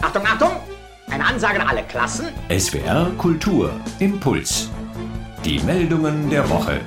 Achtung, Achtung! Eine Ansage an alle Klassen. SWR Kultur Impuls. Die Meldungen der Woche.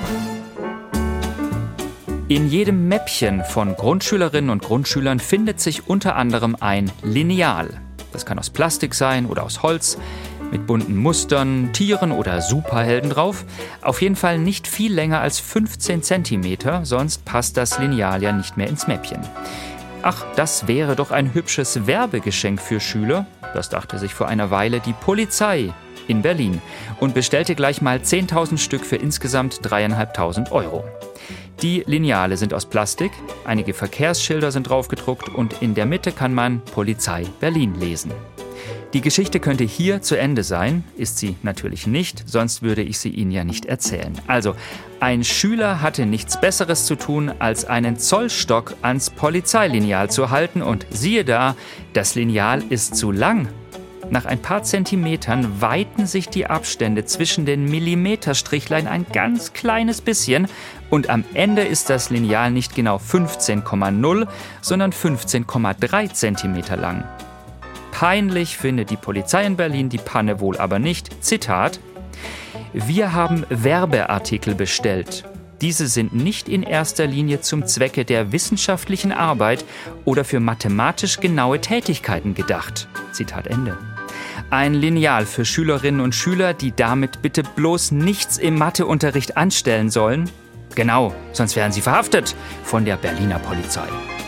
In jedem Mäppchen von Grundschülerinnen und Grundschülern findet sich unter anderem ein Lineal. Das kann aus Plastik sein oder aus Holz, mit bunten Mustern, Tieren oder Superhelden drauf. Auf jeden Fall nicht viel länger als 15 cm, sonst passt das Lineal ja nicht mehr ins Mäppchen. Ach, das wäre doch ein hübsches Werbegeschenk für Schüler. Das dachte sich vor einer Weile die Polizei in Berlin und bestellte gleich mal 10.000 Stück für insgesamt 3.500 €. Die Lineale sind aus Plastik, einige Verkehrsschilder sind drauf gedruckt und in der Mitte kann man Polizei Berlin lesen. Die Geschichte könnte hier zu Ende sein, ist sie natürlich nicht, sonst würde ich sie Ihnen ja nicht erzählen. Also, ein Schüler hatte nichts Besseres zu tun, als einen Zollstock ans Polizeilineal zu halten und siehe da, das Lineal ist zu lang. Nach ein paar Zentimetern weiten sich die Abstände zwischen den Millimeterstrichlein ein ganz kleines bisschen und am Ende ist das Lineal nicht genau 15,0, sondern 15,3 Zentimeter lang. Peinlich findet die Polizei in Berlin die Panne wohl aber nicht. Zitat: Wir haben Werbeartikel bestellt. Diese sind nicht in erster Linie zum Zwecke der wissenschaftlichen Arbeit oder für mathematisch genaue Tätigkeiten gedacht. Zitat Ende. Ein Lineal für Schülerinnen und Schüler, die damit bitte bloß nichts im Matheunterricht anstellen sollen. Genau, sonst werden sie verhaftet von der Berliner Polizei.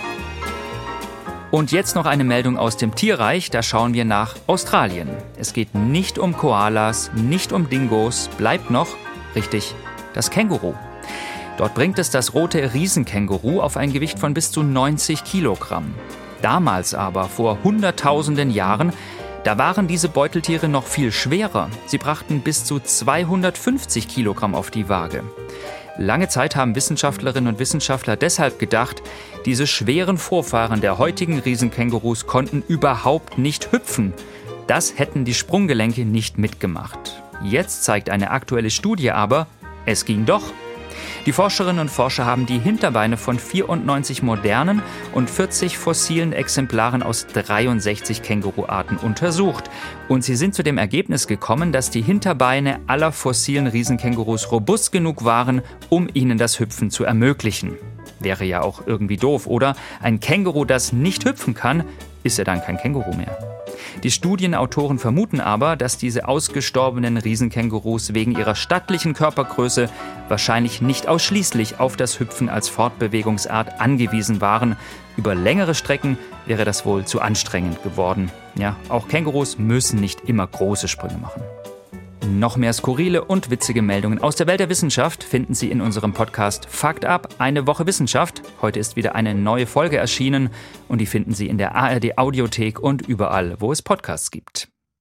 Und jetzt noch eine Meldung aus dem Tierreich, da schauen wir nach Australien. Es geht nicht um Koalas, nicht um Dingos, bleibt noch, richtig, das Känguru. Dort bringt es das rote Riesenkänguru auf ein Gewicht von bis zu 90 Kilogramm. Damals aber, vor Hunderttausenden Jahren, da waren diese Beuteltiere noch viel schwerer. Sie brachten bis zu 250 Kilogramm auf die Waage. Lange Zeit haben Wissenschaftlerinnen und Wissenschaftler deshalb gedacht, diese schweren Vorfahren der heutigen Riesenkängurus konnten überhaupt nicht hüpfen. Das hätten die Sprunggelenke nicht mitgemacht. Jetzt zeigt eine aktuelle Studie aber, es ging doch. Die Forscherinnen und Forscher haben die Hinterbeine von 94 modernen und 40 fossilen Exemplaren aus 63 Känguruarten untersucht. Und sie sind zu dem Ergebnis gekommen, dass die Hinterbeine aller fossilen Riesenkängurus robust genug waren, um ihnen das Hüpfen zu ermöglichen. Wäre ja auch irgendwie doof, oder? Ein Känguru, das nicht hüpfen kann, ist ja dann kein Känguru mehr. Die Studienautoren vermuten aber, dass diese ausgestorbenen Riesenkängurus wegen ihrer stattlichen Körpergröße wahrscheinlich nicht ausschließlich auf das Hüpfen als Fortbewegungsart angewiesen waren. Über längere Strecken wäre das wohl zu anstrengend geworden. Ja, auch Kängurus müssen nicht immer große Sprünge machen. Noch mehr skurrile und witzige Meldungen aus der Welt der Wissenschaft finden Sie in unserem Podcast Fakt ab, eine Woche Wissenschaft. Heute ist wieder eine neue Folge erschienen und die finden Sie in der ARD Audiothek und überall, wo es Podcasts gibt.